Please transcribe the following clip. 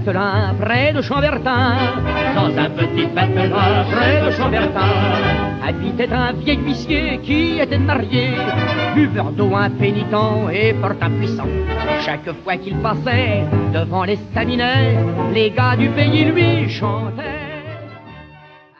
patelin près de Chambertin. Dans un petit patelin près de Chambertin habitait un vieil huissier qui était marié, buveur d'eau impénitent et fort impuissant. Chaque fois qu'il passait devant l'estaminet, les gars du pays lui chantaient.